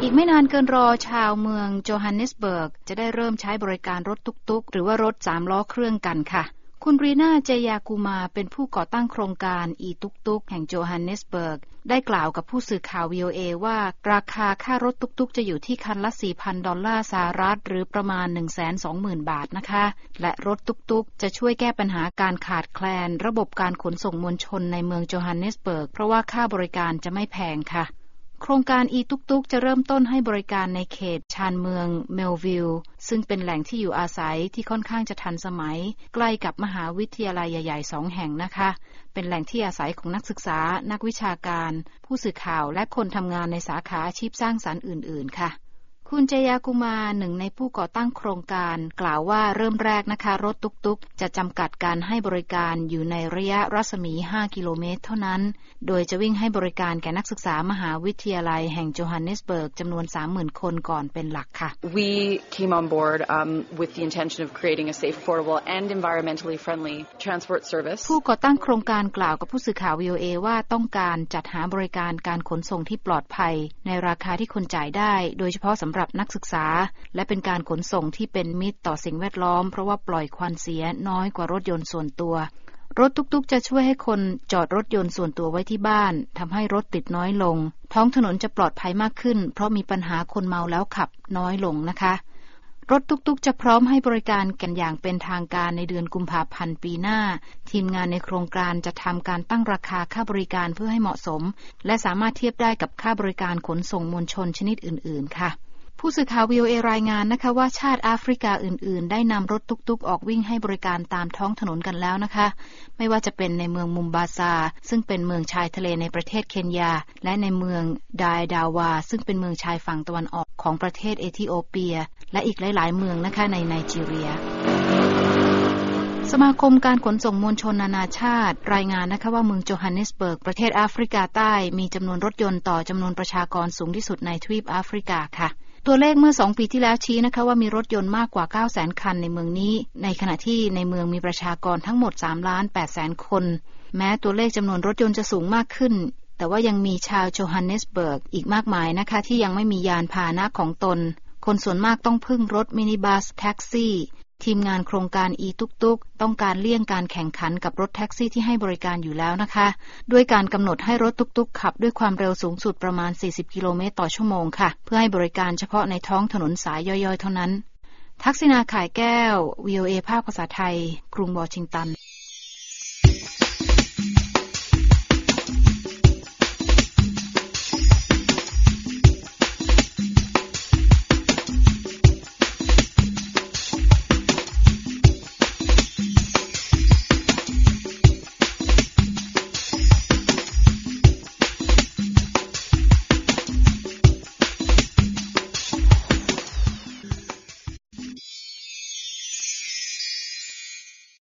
อีกไม่นานเกินรอชาวเมืองโจฮันเนสเบิร์กจะได้เริ่มใช้บริการรถตุ๊กๆหรือว่ารถ3ล้อเครื่องกันค่ะคุณรีนาเจยากูมาเป็นผู้ก่อตั้งโครงการอีตุ๊กๆแห่งโจฮันเนสเบิร์กได้กล่าวกับผู้สื่อข่าว VOA ว่าราคาค่ารถตุ๊กๆจะอยู่ที่คันละ $4,000 สหรัฐหรือประมาณ 120,000 บาทนะคะและรถตุ๊กๆจะช่วยแก้ปัญหาการขาดแคลนระบบการขนส่งมวลชนในเมืองโจฮันเนสเบิร์กเพราะว่าค่าบริการจะไม่แพงค่ะโครงการอีตุ๊กๆจะเริ่มต้นให้บริการในเขตชานเมืองเมลวิลล์ซึ่งเป็นแหล่งที่อยู่อาศัยที่ค่อนข้างจะทันสมัยใกล้กับมหาวิทยาลัยใหญ่ๆ2 แห่งนะคะเป็นแหล่งที่อาศัยของนักศึกษานักวิชาการผู้สื่อข่าวและคนทำงานในสาขาอาชีพสร้างสรรค์อื่นๆค่ะคุณเจยากุมาหนึ่งในผู้ก่อตั้งโครงการกล่าวว่าเริ่มแรกนะคะรถตุ๊กๆจะจำกัดการให้บริการอยู่ในระยะรัศมี5 กิโลเมตรเท่านั้นโดยจะวิ่งให้บริการแก่นักศึกษามหาวิทยาลัยแห่งโจฮันเนสเบิร์กจำนวน 30,000 คนก่อนเป็นหลักค่ะ We came on board with the intention of creating a safe, affordable and environmentally friendly transport service. ผู้ก่อตั้งโครงการกล่าวกับผู้สื่อข่าว VOA ว่าต้องการจัดหาบริการการขนส่งที่ปลอดภัยในราคาที่คนจ่ายได้โดยเฉพาะสำหรับนักศึกษาและเป็นการขนส่งที่เป็นมิตรต่อสิ่งแวดล้อมเพราะว่าปล่อยควันเสียน้อยกว่ารถยนต์ส่วนตัวรถตุ๊กๆจะช่วยให้คนจอดรถยนต์ส่วนตัวไว้ที่บ้านทำให้รถติดน้อยลงท้องถนนจะปลอดภัยมากขึ้นเพราะมีปัญหาคนเมาแล้วขับน้อยลงนะคะรถตุ๊กๆจะพร้อมให้บริการกันอย่างเป็นทางการในเดือนกุมภาพันธ์ปีหน้าทีมงานในโครงการจะทำการตั้งราคาค่าบริการเพื่อให้เหมาะสมและสามารถเทียบได้กับค่าบริการขนส่งมวลชนชนิดอื่นๆค่ะผู้สื่อข่าว VOA รายงานนะคะว่าชาติแอฟริกาอื่นๆได้นำรถตุ๊กๆออกวิ่งให้บริการตามท้องถนนกันแล้วนะคะไม่ว่าจะเป็นในเมืองมุมบาซาซึ่งเป็นเมืองชายทะเลในประเทศเคนยาและในเมืองไดดาวาซึ่งเป็นเมืองชายฝั่งตะวันออกของประเทศเอธิโอเปียและอีกหลายๆเมืองนะคะในไนจีเรียสมาคมการขนส่งมวลชนนานาชาติรายงานนะคะว่าเมืองโจฮันเนสเบิร์กประเทศแอฟริกาใต้มีจำนวนรถยนต์ต่อจำนวนประชากรสูงที่สุดในทวีปแอฟริกาค่ะตัวเลขเมื่อ2 ปีที่แล้วชี้นะคะว่ามีรถยนต์มากกว่า 900,000 คันในเมืองนี้ในขณะที่ในเมืองมีประชากรทั้งหมด 3,800,000 คนแม้ตัวเลขจำนวนรถยนต์จะสูงมากขึ้นแต่ว่ายังมีชาวโจฮันเนสเบิร์กอีกมากมายนะคะที่ยังไม่มียานพาหนะของตนคนส่วนมากต้องพึ่งรถมินิบัสแท็กซี่ทีมงานโครงการอีตุ๊กๆต้องการเลี่ยงการแข่งขันกับรถแท็กซี่ที่ให้บริการอยู่แล้วนะคะด้วยการกำหนดให้รถตุ๊กๆขับด้วยความเร็วสูงสุดประมาณ40 กิโลเมตรต่อชั่วโมงค่ะเพื่อให้บริการเฉพาะในท้องถนนสายย่อยๆเท่านั้นทักษิณาข่ายแก้ว VOA ภาคภาษาไทยกรุงวอชิงตัน